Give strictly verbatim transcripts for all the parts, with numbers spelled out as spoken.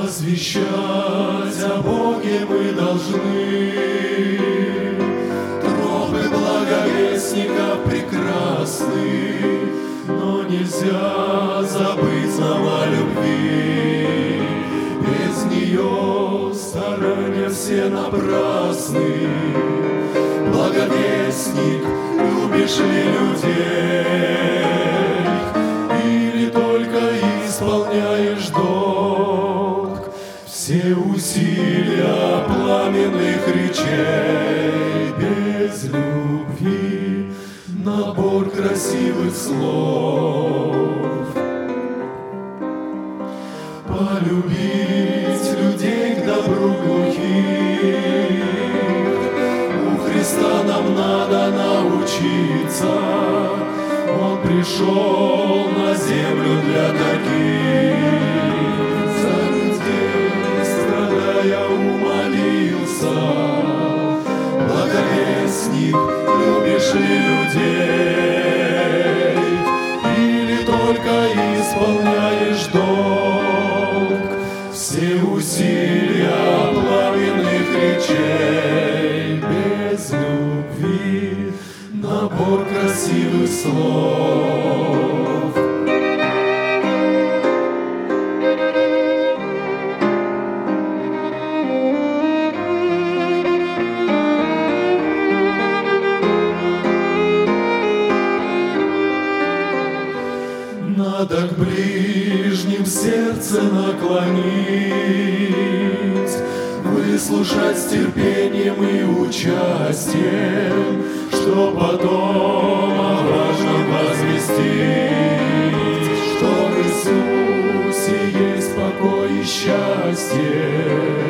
Возвещать о Боге мы должны, тропы благовестника прекрасны, но нельзя забыть нам о любви. Без нее старания все напрасны. Благовестник, любишь ли людей, или только исполняешь долг? Все усилия пламенных речей без любви, набор красивых слов. Полюбить людей к добру глухих, у Христа нам надо научиться. Он пришел на землю для таких. За людей страдая умолился. Благовестник, любишь ли людей, или только исполняешь долг? Все усилия пламенных речей без любви, набор красивых слов. Надо к ближним сердце наклонить, выслушать с терпением и участием, что потом о важном возвестить, что в Иисусе есть покой и счастье.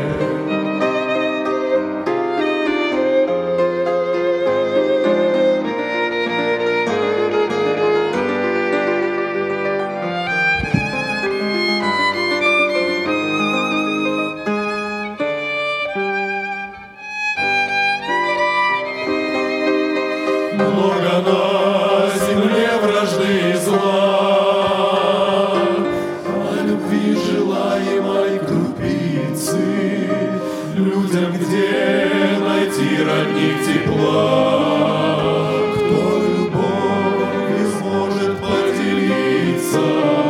Много на земле вражды и зла, о любви желаемой крупицы, людям где найти родник тепла? Кто любовью может поделиться?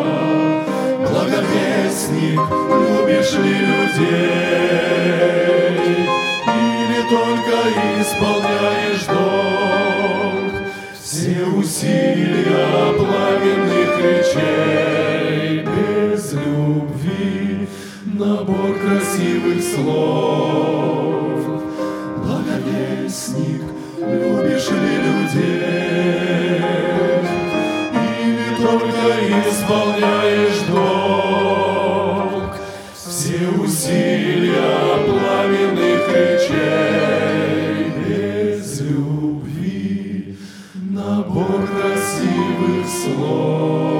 Благовестник, любишь ли людей, или только исполняешь долг? Все усилия пламенных речей без любви, набор красивых слов. Благовестник, любишь ли людей, или только исполняешь долг? Все усилия пламенных речей без любви, набор красивых слов.